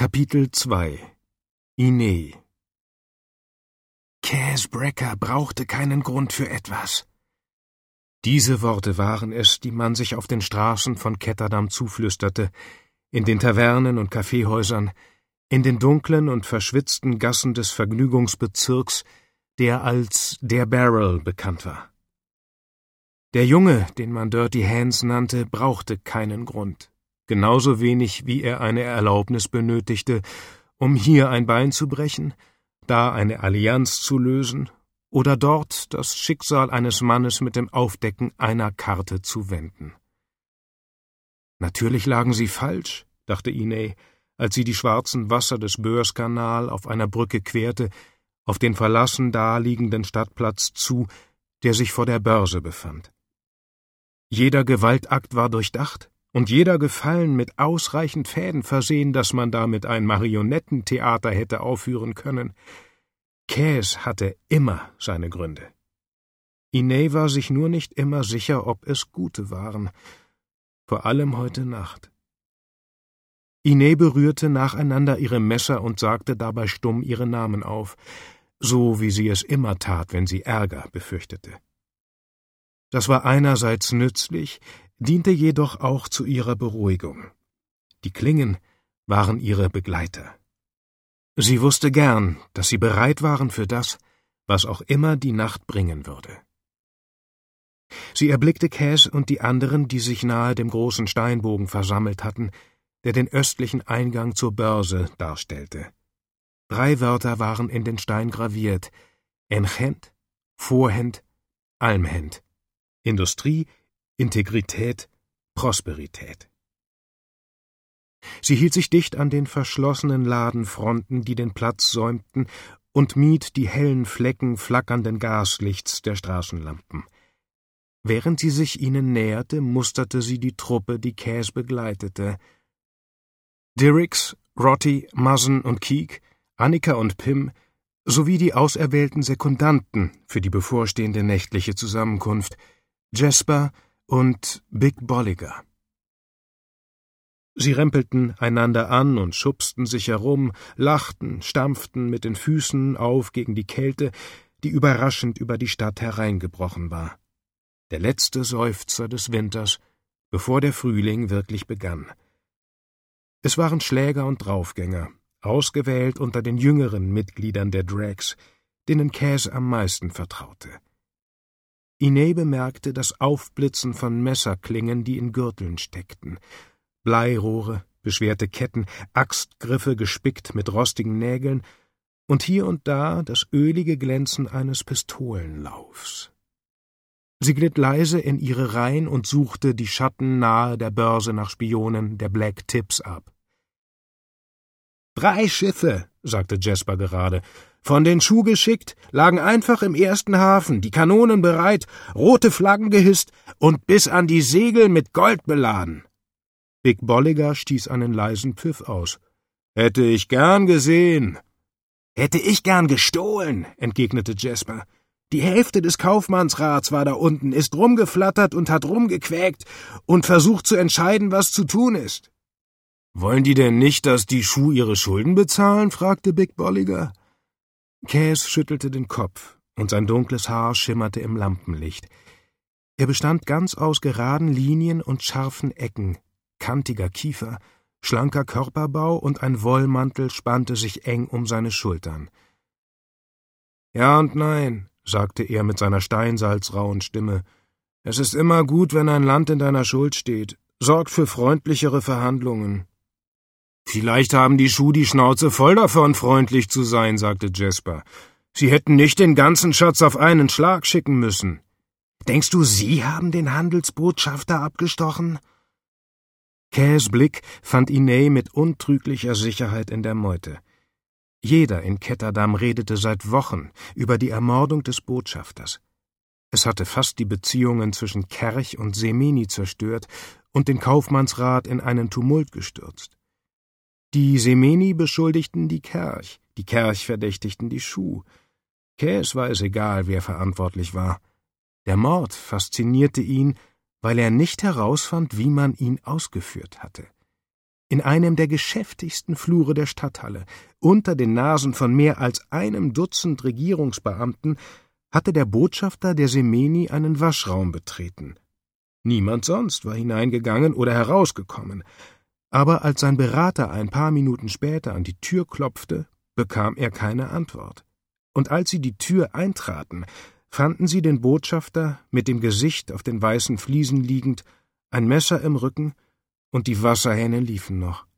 Kapitel 2 Inez Cas Brecker brauchte keinen Grund für etwas. Diese Worte waren es, die man sich auf den Straßen von Ketterdam zuflüsterte, in den Tavernen und Kaffeehäusern, in den dunklen und verschwitzten Gassen des Vergnügungsbezirks, der als der Barrel bekannt war. Der Junge, den man Dirty Hands nannte, brauchte keinen Grund. Genauso wenig, wie er eine Erlaubnis benötigte, um hier ein Bein zu brechen, da eine Allianz zu lösen oder dort das Schicksal eines Mannes mit dem Aufdecken einer Karte zu wenden. Natürlich lagen sie falsch, dachte Inez, als sie die schwarzen Wasser des Beurskanal auf einer Brücke querte, auf den verlassen daliegenden Stadtplatz zu, der sich vor der Börse befand. Jeder Gewaltakt war durchdacht, und jeder Gefallen mit ausreichend Fäden versehen, dass man damit ein Marionettentheater hätte aufführen können. Cas hatte immer seine Gründe. Inez war sich nur nicht immer sicher, ob es gute waren, vor allem heute Nacht. Inez berührte nacheinander ihre Messer und sagte dabei stumm ihre Namen auf, so wie sie es immer tat, wenn sie Ärger befürchtete. Das war einerseits nützlich, diente jedoch auch zu ihrer Beruhigung. Die Klingen waren ihre Begleiter. Sie wusste gern, dass sie bereit waren für das, was auch immer die Nacht bringen würde. Sie erblickte Cas und die anderen, die sich nahe dem großen Steinbogen versammelt hatten, der den östlichen Eingang zur Börse darstellte. 3 Wörter waren in den Stein graviert: Engent, Vorhand, Almhend, Industrie, Integrität, Prosperität. Sie hielt sich dicht an den verschlossenen Ladenfronten, die den Platz säumten, und mied die hellen Flecken flackernden Gaslichts der Straßenlampen. Während sie sich ihnen näherte, musterte sie die Truppe, die Cas begleitete. Dirks, Rotty, Muzzin und Keek, Annika und Pim, sowie die auserwählten Sekundanten für die bevorstehende nächtliche Zusammenkunft, Jasper und Big Bolliger. Sie rempelten einander an und schubsten sich herum, lachten, stampften mit den Füßen auf gegen die Kälte, die überraschend über die Stadt hereingebrochen war. Der letzte Seufzer des Winters, bevor der Frühling wirklich begann. Es waren Schläger und Draufgänger, ausgewählt unter den jüngeren Mitgliedern der Drags, denen Cas am meisten vertraute. Inez bemerkte das Aufblitzen von Messerklingen, die in Gürteln steckten, Bleirohre, beschwerte Ketten, Axtgriffe gespickt mit rostigen Nägeln und hier und da das ölige Glänzen eines Pistolenlaufs. Sie glitt leise in ihre Reihen und suchte die Schatten nahe der Börse nach Spionen der Black Tips ab. 3 Schiffe, sagte Jasper gerade, von den Schuh geschickt, lagen einfach im ersten Hafen, die Kanonen bereit, rote Flaggen gehisst und bis an die Segel mit Gold beladen. Big Bolliger stieß einen leisen Pfiff aus. »Hätte ich gern gesehen.« »Hätte ich gern gestohlen«, entgegnete Jasper. »Die Hälfte des Kaufmannsrats war da unten, ist rumgeflattert und hat rumgequäkt und versucht zu entscheiden, was zu tun ist.« »Wollen die denn nicht, dass die Schuh ihre Schulden bezahlen?« fragte Big Bolliger. Cas schüttelte den Kopf, und sein dunkles Haar schimmerte im Lampenlicht. Er bestand ganz aus geraden Linien und scharfen Ecken, kantiger Kiefer, schlanker Körperbau und ein Wollmantel spannte sich eng um seine Schultern. »Ja und nein«, sagte er mit seiner steinsalzrauen Stimme. »Es ist immer gut, wenn ein Land in deiner Schuld steht. Sorgt für freundlichere Verhandlungen.« »Vielleicht haben die Schuh die Schnauze voll davon, freundlich zu sein«, sagte Jasper. »Sie hätten nicht den ganzen Schatz auf einen Schlag schicken müssen.« »Denkst du, Sie haben den Handelsbotschafter abgestochen?« Cas' Blick fand Inez mit untrüglicher Sicherheit in der Meute. Jeder in Ketterdam redete seit Wochen über die Ermordung des Botschafters. Es hatte fast die Beziehungen zwischen Kerch und Semeni zerstört und den Kaufmannsrat in einen Tumult gestürzt. Die Semeni beschuldigten die Kerch verdächtigten die Schuh. Cas war es egal, wer verantwortlich war. Der Mord faszinierte ihn, weil er nicht herausfand, wie man ihn ausgeführt hatte. In einem der geschäftigsten Flure der Stadthalle, unter den Nasen von mehr als einem Dutzend Regierungsbeamten, hatte der Botschafter der Semeni einen Waschraum betreten. Niemand sonst war hineingegangen oder herausgekommen, aber als sein Berater ein paar Minuten später an die Tür klopfte, bekam er keine Antwort. Und als sie die Tür eintraten, fanden sie den Botschafter mit dem Gesicht auf den weißen Fliesen liegend, ein Messer im Rücken, und die Wasserhähne liefen noch.